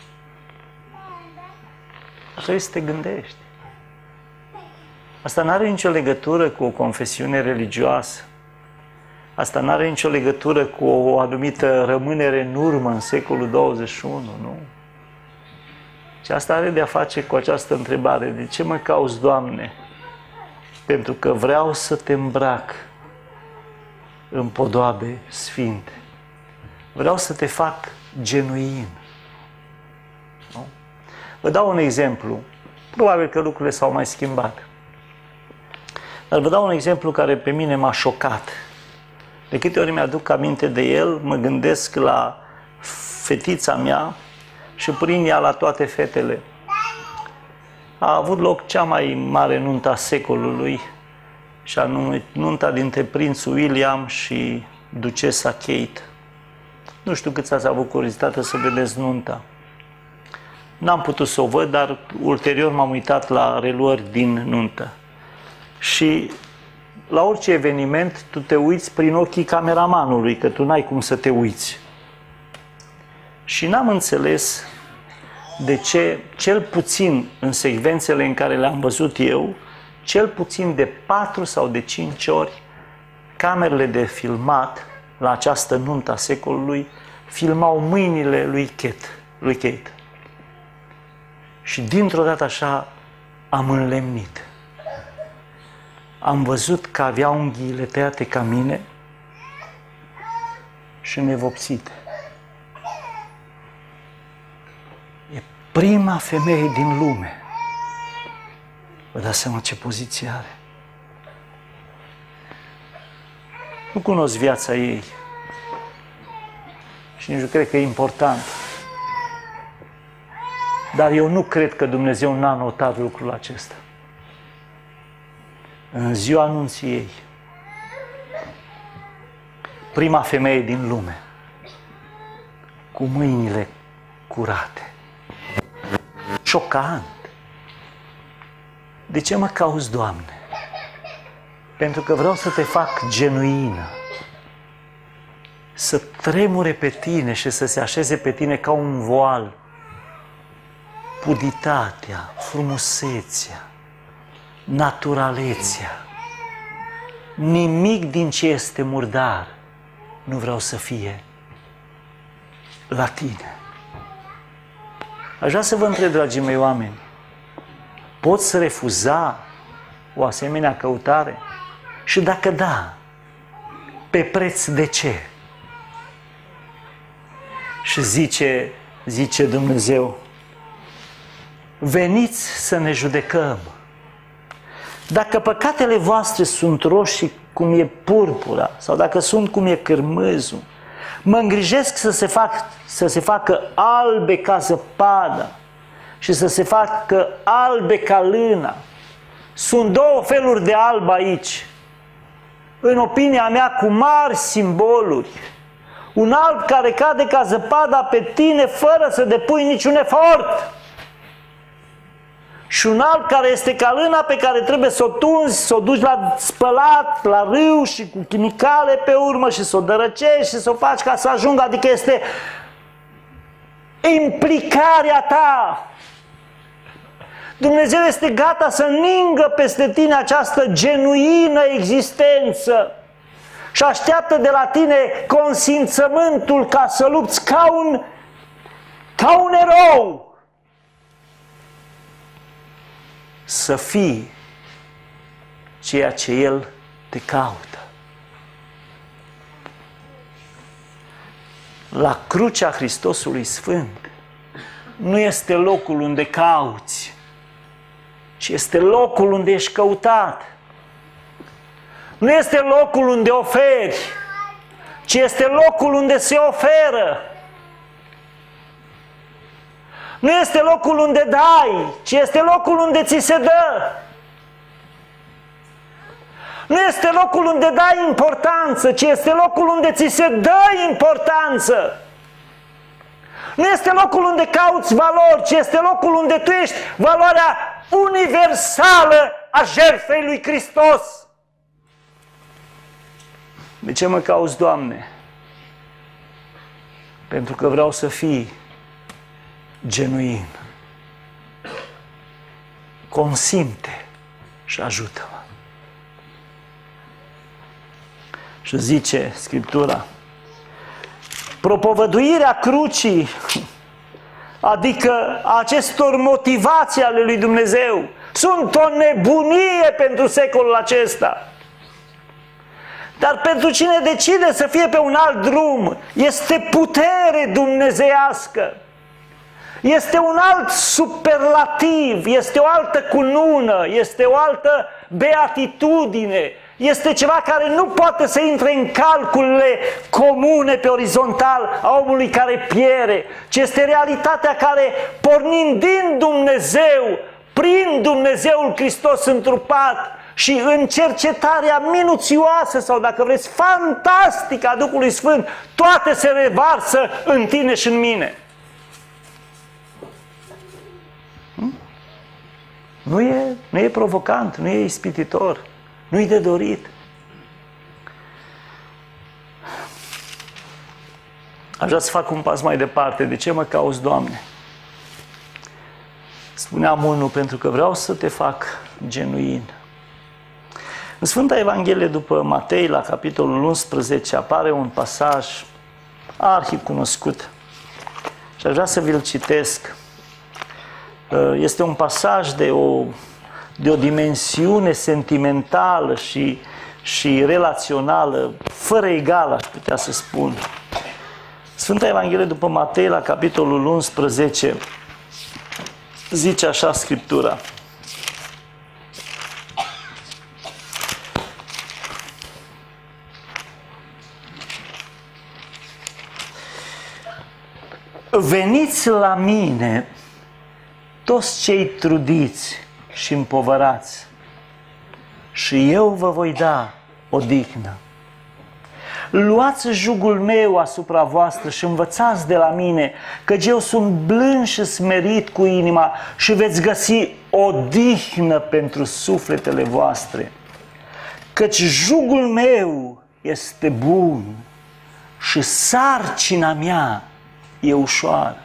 Trebuie să te gândești. Asta nu are nicio legătură cu o confesiune religioasă. Asta nu are nicio legătură cu o anumită rămânere în urmă în secolul douăzeci și unu, nu? Și asta are de a face cu această întrebare: de ce mă cauți, Doamne? Pentru că vreau să te îmbrac în podoabe sfinte. Vreau să te fac genuin. Nu? Vă dau un exemplu. Probabil că lucrurile s-au mai schimbat. Dar vă dau un exemplu care pe mine m-a șocat. De câte ori mi-aduc aminte de el, mă gândesc la fetița mea și prin ea la toate fetele. A avut loc cea mai mare nuntă a secolului, și anume nunta dintre prințul William și ducesa Kate. Nu știu câți ați avut curiozitate să vedeți nunta. N-am putut să o văd, dar ulterior m-am uitat la reluări din nuntă. Și la orice eveniment tu te uiți prin ochii cameramanului, că tu n-ai cum să te uiți. Și n-am înțeles de ce, cel puțin în secvențele în care le-am văzut eu, cel puțin de patru sau de cinci ori, camerele de filmat la această nuntă a secolului filmau mâinile lui Kate. Lui Kate. Și dintr-o dată așa am înlemnit. Am văzut că avea unghiile tăiate ca mine și nevopsite. E prima femeie din lume. Vă dați seama ce poziție are? Nu cunosc viața ei și nici nu cred că e important. Dar eu nu cred că Dumnezeu n-a notat lucrul acesta. În ziua anunții ei, prima femeie din lume, cu mâinile curate. Șocant! De ce mă cauți, Doamne? Pentru că vreau să te fac genuină, să tremure pe tine și să se așeze pe tine ca un voal puritatea, frumusețea, naturalețea. Nimic din ce este murdar nu vreau să fie la tine. Aș vrea să vă întreb, dragii mei oameni, poți să refuza o asemenea căutare? Și dacă da, pe preț de ce? Și zice, zice Dumnezeu, veniți să ne judecăm. Dacă păcatele voastre sunt roșii cum e purpura, sau dacă sunt cum e cârmâzul, mă îngrijesc să se, fac, să se facă albe ca zăpada și să se facă albe ca lâna. Sunt două feluri de alb aici, în opinia mea, cu mari simboluri. Un alb care cade ca zăpada pe tine fără să depui niciun efort. Și un alb care este ca lâna pe care trebuie să o tunzi, să o duci la spălat, la râu și cu chimicale pe urmă și să o dărăcești și să o faci ca să ajungă. Adică este implicarea ta. Dumnezeu este gata să ningă peste tine această genuină existență și așteaptă de la tine consimțământul ca să lupți ca un, ca un erou. Să fii ceea ce El te caută. La crucea Hristosului Sfânt nu este locul unde cauți, ci este locul unde ești căutat. Nu este locul unde oferi, ci este locul unde se oferă. Nu este locul unde dai, ci este locul unde ți se dă. Nu este locul unde dai importanță, ci este locul unde ți se dă importanță. Nu este locul unde cauți valori, ci este locul unde tu ești valoarea universală a jertfei lui Hristos. De ce mă cauți, Doamne? Pentru că vreau să fii genuin. Consimte și ajută-mă. Și zice Scriptura, propovăduirea crucii, adică acestor motivații ale lui Dumnezeu, sunt o nebunie pentru secolul acesta. Dar pentru cine decide să fie pe un alt drum, este putere dumnezeiască. Este un alt superlativ, este o altă cunună, este o altă beatitudine, este ceva care nu poate să intre în calculele comune pe orizontal a omului care piere, ci este realitatea care, pornind din Dumnezeu, prin Dumnezeul Hristos întrupat și în cercetarea minuțioasă sau, dacă vreți, fantastică a Duhului Sfânt, toate se revarsă în tine și în mine. Nu e, nu e provocant, nu e ispititor, nu e de dorit, Aș vrea să fac un pas mai departe. De ce mă cauți, Doamne? Spuneam unul, pentru că vreau să te fac genuin. În Sfânta Evanghelie după Matei, la capitolul unsprezece, apare un pasaj arhicunoscut. Și aș vrea să vi-l citesc. Este un pasaj de o, de o dimensiune sentimentală și, și relațională, fără egală, aș putea să spun. Sfânta Evanghelie după Matei, la capitolul unsprezece, zice așa Scriptura. Veniți la mine, toți cei trudiți și împovărați, și eu vă voi da odihnă. Luați jugul meu asupra voastră și învățați de la mine, căci eu sunt blând și smerit cu inima și veți găsi odihnă pentru sufletele voastre. Căci jugul meu este bun și sarcina mea e ușoară.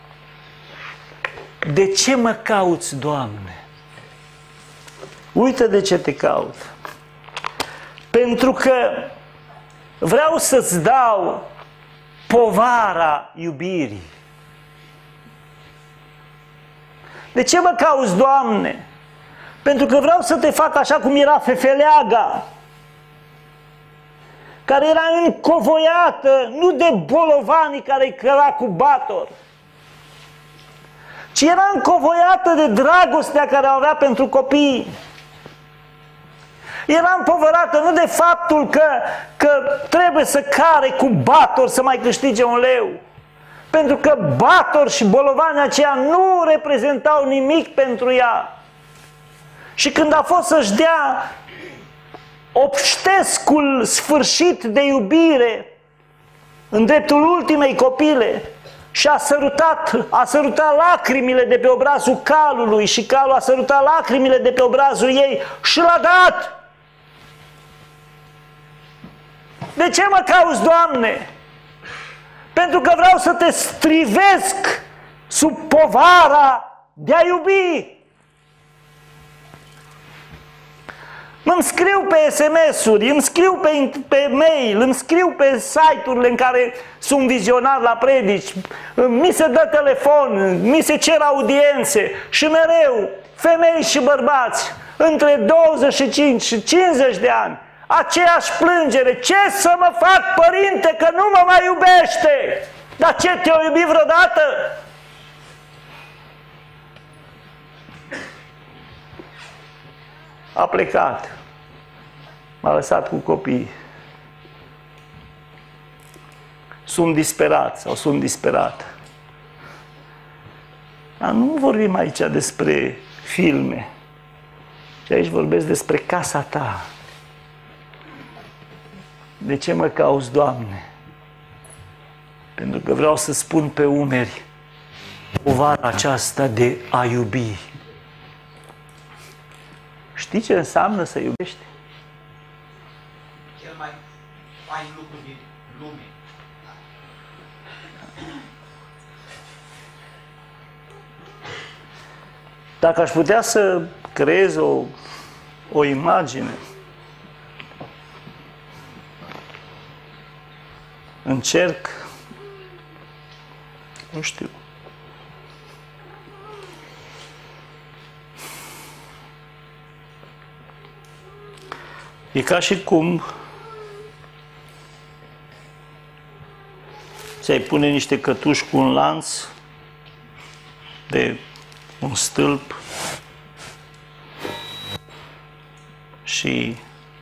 De ce mă cauți, Doamne? Uită de ce te caut. Pentru că vreau să-ți dau povara iubirii. De ce mă cauți, Doamne? Pentru că vreau să te fac așa cum era fefeleaga, care era încovoiată, nu de bolovanii care îi căra cu bator, ci era încovoiată de dragostea care o avea pentru copii. Era împovărată nu de faptul că, că trebuie să care cu bator să mai câștige un leu, pentru că bator și bolovanii aceia nu reprezentau nimic pentru ea. Și când a fost să-și dea obștescul sfârșit de iubire în dreptul ultimei copile și a sărutat, a sărutat lacrimile de pe obrazul calului și calul a sărutat lacrimile de pe obrazul ei și l-a dat. De ce mă cauți, Doamne? Pentru că vreau să te strivesc sub povara de a iubi. Îmi scriu pe S M S-uri, îmi scriu pe, pe mail, îmi scriu pe site-urile în care sunt vizionar la predici, mi se dă telefon, mi se cer audiențe și mereu femei și bărbați între douăzeci și cinci și cincizeci de ani, aceeași plângere: ce să mă fac, părinte, că nu mă mai iubește? Dar ce, te-o iubi vreodată? A plecat, m-a lăsat cu copii. Sunt disperat sau sunt disperat. Dar nu vorbim aici despre filme, ci aici vorbesc despre casa ta. De ce mă cauți, Doamne? Pentru că vreau să spun pe umeri povara aceasta de a iubi. Știi ce înseamnă să iubești? Cel mai fain lucru din lume. Dacă aș putea să creez o, o imagine, încerc, nu știu, e ca și cum ți-ai pune niște cătuși cu un lanț de un stâlp și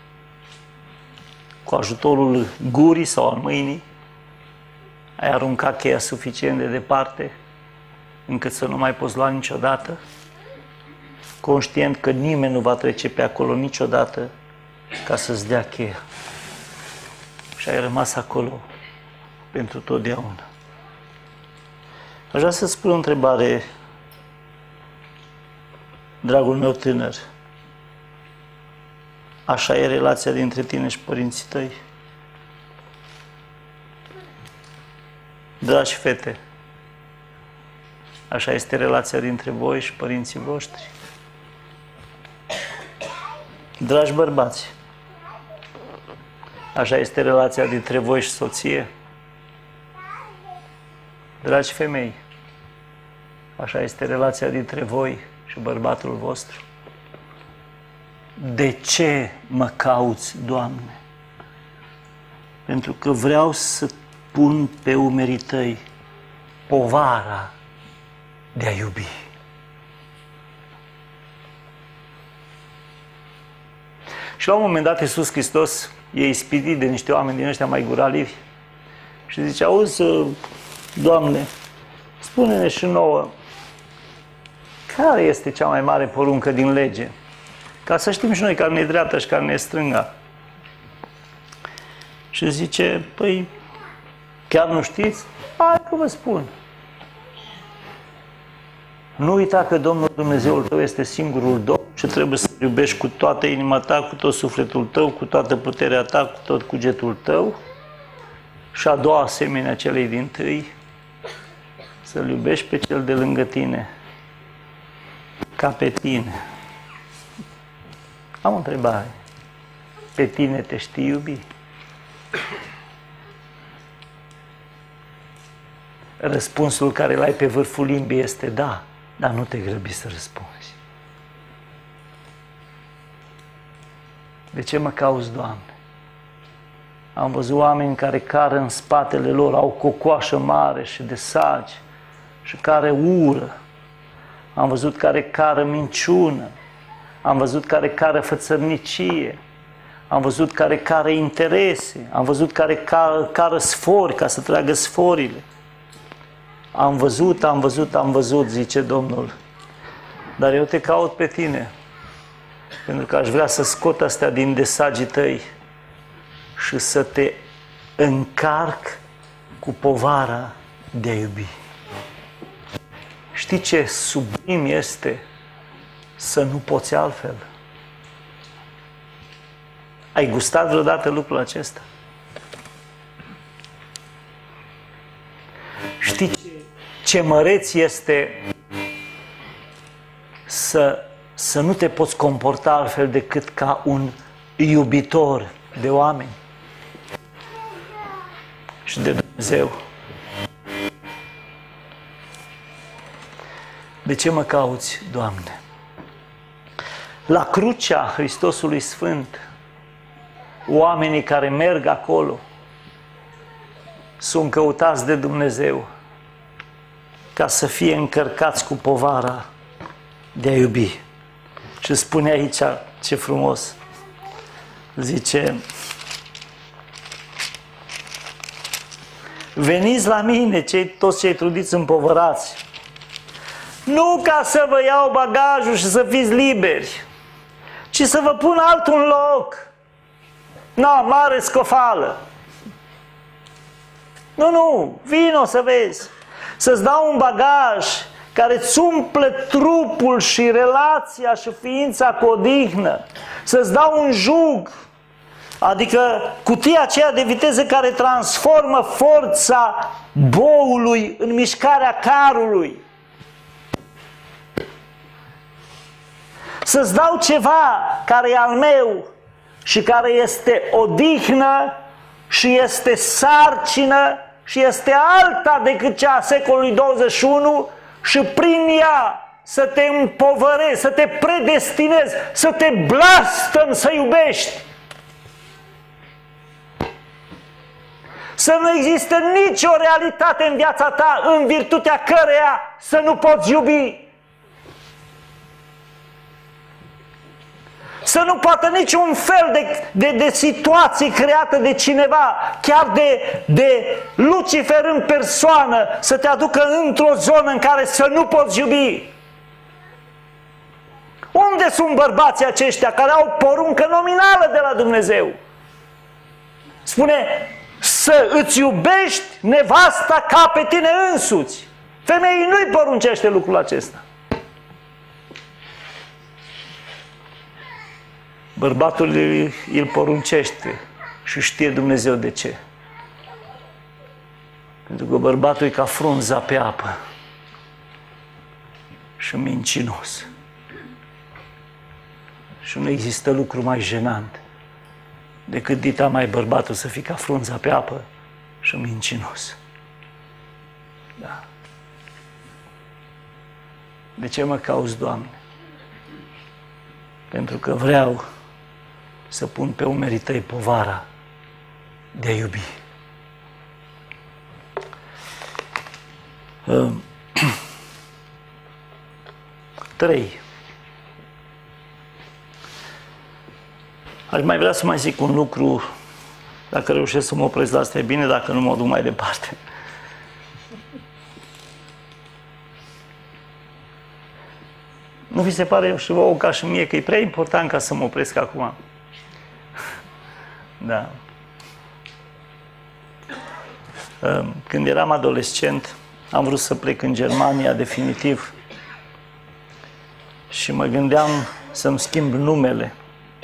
cu ajutorul gurii sau al mâinii ai aruncat cheia suficient de departe încât să nu mai poți lua niciodată, conștient că nimeni nu va trece pe acolo niciodată ca să-ți dea cheia. Și ai rămas acolo pentru totdeauna. Aș vrea să-ți pun o întrebare, dragul meu tânăr. Așa e relația dintre tine și părinții tăi? Dragi fete, așa este relația dintre voi și părinții voștri. Dragi bărbați, așa este relația dintre voi și soție. Dragi femei, așa este relația dintre voi și bărbatul vostru. De ce mă cauți, Doamne? Pentru că vreau să pun pe umerii tăi povara de a iubi. Și la un moment dat Iisus Hristos e ispitit de niște oameni din ăștia mai guralivi și zice: auzi, Doamne, spune-ne și nouă, care este cea mai mare poruncă din lege? Ca să știm și noi care ne-e dreapta și care ne-e strânga. Și zice: păi, chiar nu știți? Hai că vă spun. Nu uita că Domnul Dumnezeul tău este singurul Domn și trebuie să iubești cu toată inima ta, cu tot sufletul tău, cu toată puterea ta, cu tot cugetul tău. Și a doua asemenea celei dintâi, să-L iubești pe cel de lângă tine ca pe tine. Am o întrebare. Pe tine te știi iubi? Răspunsul care l-ai pe vârful limbii este da, dar nu te grăbi să răspunzi. De ce mă cauți, Doamne? Am văzut oameni care cară în spatele lor, au cocoașă mare și de sagi și care ură. Am văzut care cară minciună. Am văzut care cară fățărnicie. Am văzut care cară interese. Am văzut care cară, cară sfori ca să tragă sforile. Am văzut, am văzut, am văzut, zice Domnul. Dar eu te caut pe tine, pentru că aș vrea să scot astea din desagii tăi și să te încarc cu povara de a iubi. Știi ce sublim este să nu poți altfel? Ai gustat vreodată lucrul acesta? Știi ce, ce măreț este să, să nu te poți comporta altfel decât ca un iubitor de oameni și de Dumnezeu? De ce mă cauți, Doamne? La crucea Hristosului Sfânt, oamenii care merg acolo sunt căutați de Dumnezeu ca să fie încărcați cu povara de a iubi. Și spune aici ce frumos. Zice: veniți la mine, cei, toți cei trudiți împovărați, nu ca să vă iau bagajul și să fiți liberi, ci să vă pun altul în loc. Na, mare scofală. Nu, nu, vino să vezi. Să-ți dau un bagaj care îți umple trupul și relația și ființa cu odihnă. Să-ți dau un jug, adică cutia aceea de viteză care transformă forța boului în mișcarea carului. Să-ți dau ceva care e al meu și care este odihnă și este sarcină și este alta decât cea a secolului douăzeci și unu și prin ea să te împovărezi, să te predestinezi, să te blastăm să iubești. Să nu existe nicio realitate în viața ta în virtutea căreia să nu poți iubi. Să nu poată niciun fel de, de, de situație creată de cineva, chiar de, de Lucifer în persoană, să te aducă într-o zonă în care să nu poți iubi. Unde sunt bărbații aceștia care au poruncă nominală de la Dumnezeu? Spune să îți iubești nevasta ca pe tine însuți. Femeii nu-i poruncește lucrul acesta. Bărbatul îl poruncește și știe Dumnezeu de ce. Pentru că bărbatul e ca frunza pe apă și mincinos. Și nu există lucru mai jenant decât dita mai bărbatul să fie ca frunza pe apă și mincinos. Da. De ce mă cauți, Doamne? Pentru că vreau să pun pe umerii Tăi povara de a iubi. Trei. Aș mai vrea să mai zic un lucru, dacă reușesc să mă opresc la asta e bine, dacă nu mă duc mai departe. Nu vi se pare și vouă ca și mie că e prea important ca să mă opresc acum? Da. Când eram adolescent, am vrut să plec în Germania definitiv și mă gândeam să-mi schimb numele.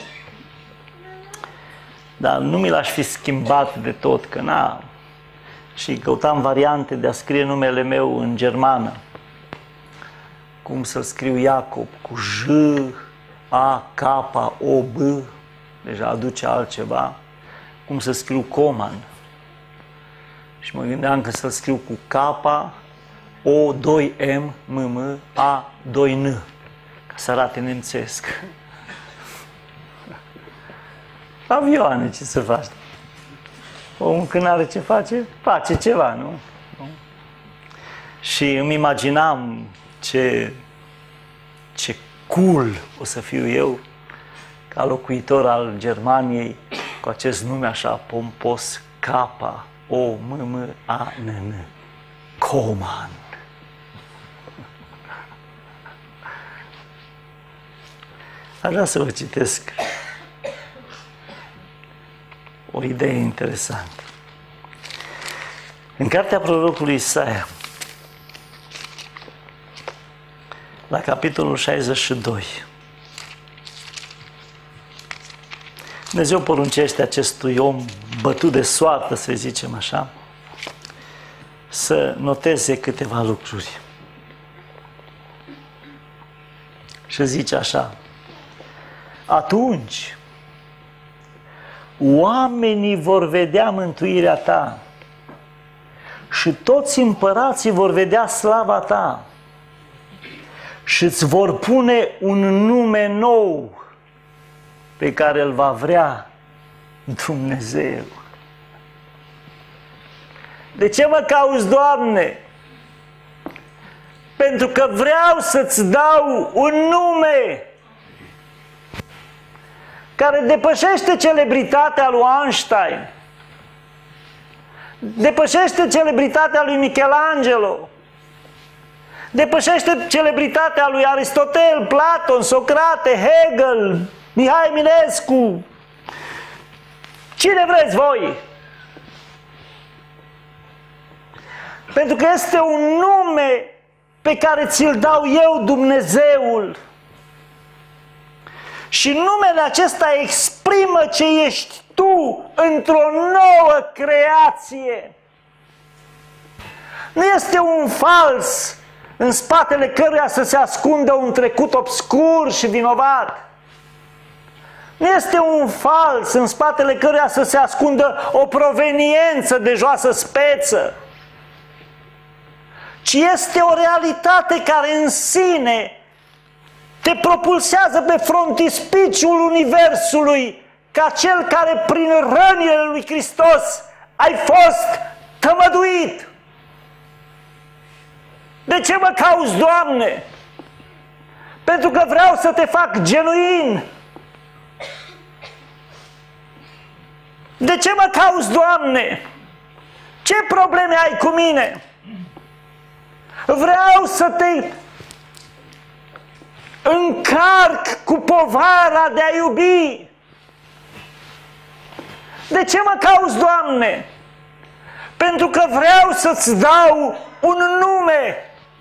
Dar nu mi l-aș fi schimbat de tot, că na. Și căutam variante de a scrie numele meu în germană. Cum să scriu Iacob cu J, A, K, O, B, deja aduce altceva. Cum să scriu Coman. Și mă gândeam că să scriu cu K, O, doi M, M, M, A, doi N, ca să arate nemțesc. Avioane, ce să faci? Omul când are ce face, face ceva, nu? nu? Și îmi imaginam ce, ce cool o să fiu eu ca locuitor al Germaniei cu acest nume așa pompos, K, O, M, M, A, N, N. Coman. Aș vrea să vă citesc o idee interesantă. În cartea prorocului Isaia, la capitolul șaizeci și doi, Dumnezeu poruncește acestui om bătut de soartă, să zicem așa, să noteze câteva lucruri. Și zice așa: atunci oamenii vor vedea mântuirea ta și toți împărații vor vedea slava ta și îți vor pune un nume nou pe care îl va vrea Dumnezeu. De ce mă cauți, Doamne? Pentru că vreau să-ți dau un nume care depășește celebritatea lui Einstein, depășește celebritatea lui Michelangelo, depășește celebritatea lui Aristotel, Platon, Socrate, Hegel, Mihai Eminescu, cine vreți voi. Pentru că este un nume pe care ți-l dau eu, Dumnezeul. Și numele acesta exprimă ce ești tu într-o nouă creație. Nu este un fals în spatele căruia să se ascundă un trecut obscur și vinovat. Nu este un fals în spatele căruia să se ascundă o proveniență de joasă speță, ci este o realitate care în sine te propulsează pe frontispiciul universului ca cel care prin rănile lui Hristos ai fost tămăduit. De ce mă cauți, Doamne? Pentru că vreau să te fac genuin. De ce mă cauți, Doamne? Ce probleme ai cu mine? Vreau să te încarc cu povara de a iubi. De ce mă cauți, Doamne? Pentru că vreau să-ți dau un nume.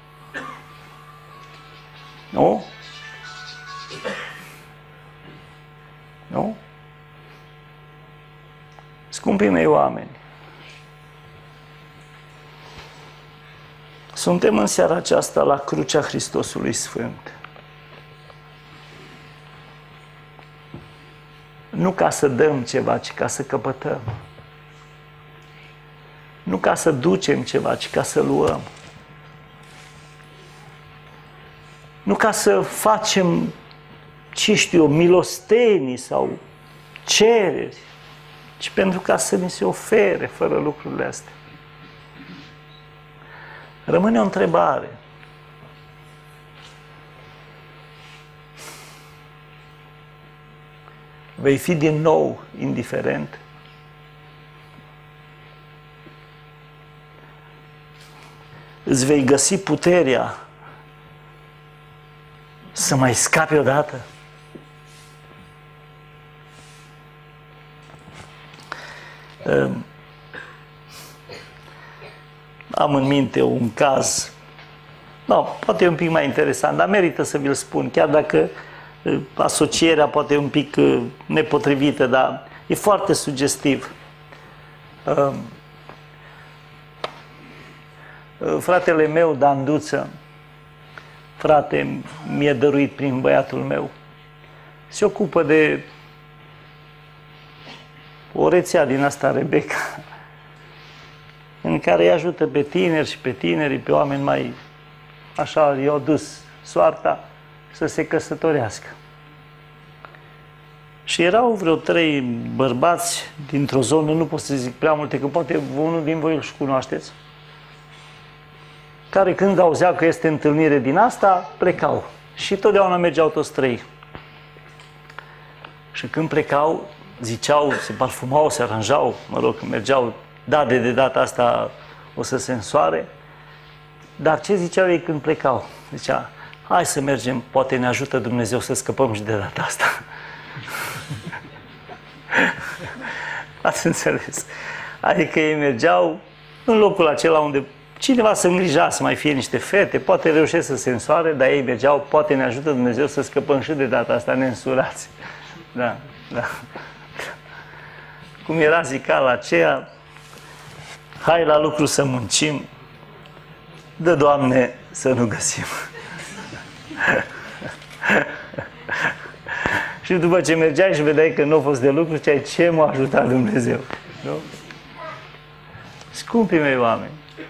Nu? Nu? Scumpii mei oameni, Suntem în seara aceasta la crucea Hristosului Sfânt. Nu ca să dăm ceva, ci ca să căpătăm. Nu ca să ducem ceva, ci ca să luăm. Nu ca să facem, ce știu eu, milostenii sau cereri, ci pentru ca să ni se ofere fără lucrurile astea. Rămâne o întrebare. Vei fi din nou indiferent? Îți vei găsi puterea să mai scapi odată? Am în minte un caz, no, poate e un pic mai interesant, dar merită să vi-l spun, chiar dacă asocierea poate e un pic nepotrivită, dar e foarte sugestiv. Fratele meu, Dan Duță, frate mi-e dăruit prin băiatul meu, se ocupă de o rețea din asta, Rebecca, în care îi ajută pe tineri și pe tinerii, pe oameni mai așa, i-au dus soarta să se căsătorească. Și erau vreo trei bărbați dintr-o zonă, nu pot să zic prea multe, că poate unul din voi îl și cunoașteți, care când auzeau că este întâlnire din asta, plecau. Și totdeauna mergeau toți trei. Și când plecau, ziceau, se parfumau, se aranjau, mă rog, mergeau, da, de, de data asta o să se însoare. Dar ce ziceau ei când plecau? Zicea, hai să mergem, poate ne ajută Dumnezeu să scăpăm și de data asta. Ați înțeles? Adică ei mergeau în locul acela unde cineva să îngrija, să mai fie niște fete, poate reușesc să se însoare, dar ei mergeau, poate ne ajută Dumnezeu să scăpăm și de data asta neînsurați. Da, da. Cum era zicala aceea, hai la lucru să muncim, dă, Doamne, să nu găsim. Și după ce mergeai și vedeai că nu a fost de lucru, ziceai, ce m-a ajutat Dumnezeu? Nu? Scumpii mei oameni,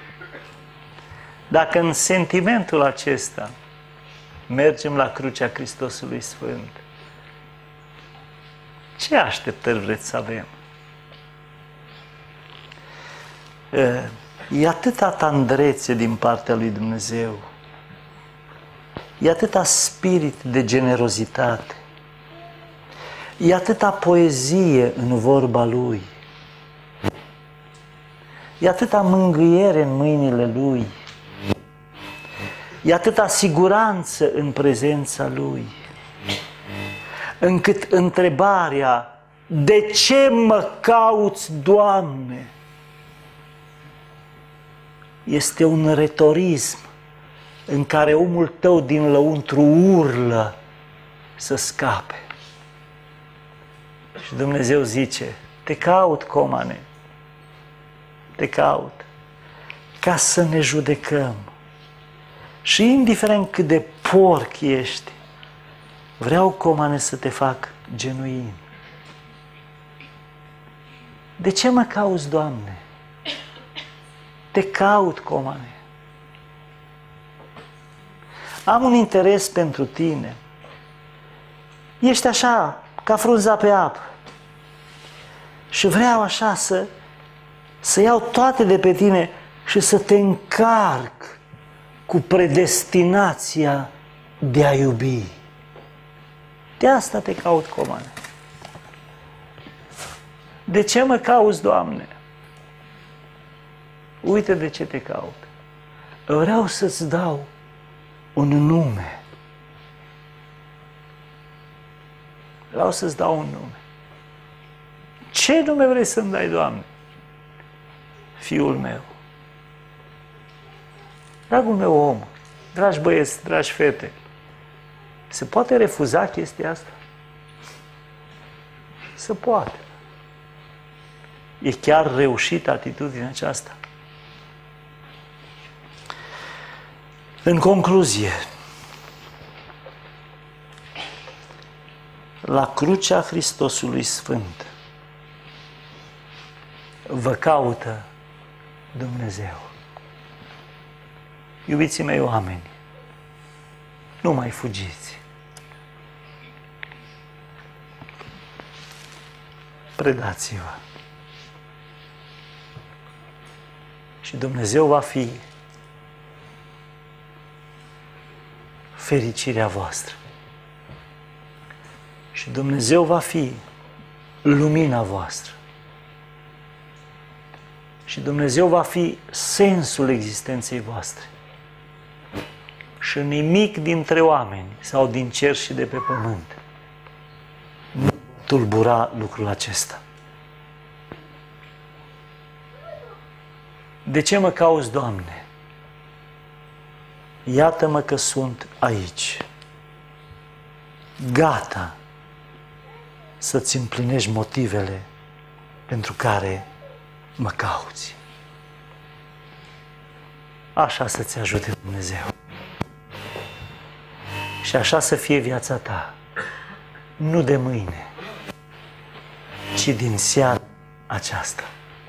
dacă în sentimentul acesta mergem la crucea Hristosului Sfânt, ce așteptări vreți să avem? E atâta tandrețe din partea lui Dumnezeu, e atâta spirit de generozitate, e atâta poezie în vorba Lui, e atâta mângâiere în mâinile Lui, e atâta siguranță în prezența Lui, încât întrebarea, de ce mă cauți, Doamne, este un retorism în care omul tău din lăuntru urlă să scape. Și Dumnezeu zice, te caut, Comane, te caut, ca să ne judecăm. Și indiferent cât de porc ești, vreau, Comane, să te fac genuin. De ce mă cauți, Doamne? Te caut, Comane. Am un interes pentru tine. Ești așa, ca frunza pe apă. Și vreau așa să, să iau toate de pe tine și să te încarc cu predestinația de a iubi. De asta te caut, Comane. De ce mă cauți, Doamne? Uite de ce te caut. Vreau să-ți dau un nume. Vreau să-ți dau un nume. Ce nume vrei să-mi dai, Doamne? Fiul meu. Dragul meu om, dragi băieți, dragi fete, se poate refuza chestia asta? Se poate. E chiar reușită atitudinea aceasta. În concluzie, la crucea Hristosului Sfânt vă caută Dumnezeu. Iubiții mei oameni, nu mai fugiți. Predați-vă. Și Dumnezeu va fi fericirea voastră. Și Dumnezeu va fi lumina voastră. Și Dumnezeu va fi sensul existenței voastre. Și nimic dintre oameni sau din cer și de pe pământ nu tulbura lucrul acesta. De ce mă cauți, Doamne? Iată-mă că sunt aici, gata să-ți împlinești motivele pentru care mă cauți. Așa să-ți ajute Dumnezeu. Și așa să fie viața ta, nu de mâine, ci din seara aceasta.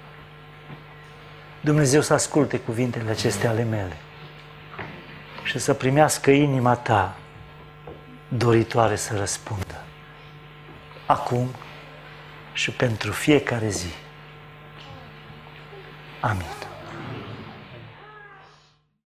Dumnezeu să asculte cuvintele acestea ale mele și să primească inima ta doritoare să răspundă. Acum și pentru fiecare zi. Amin.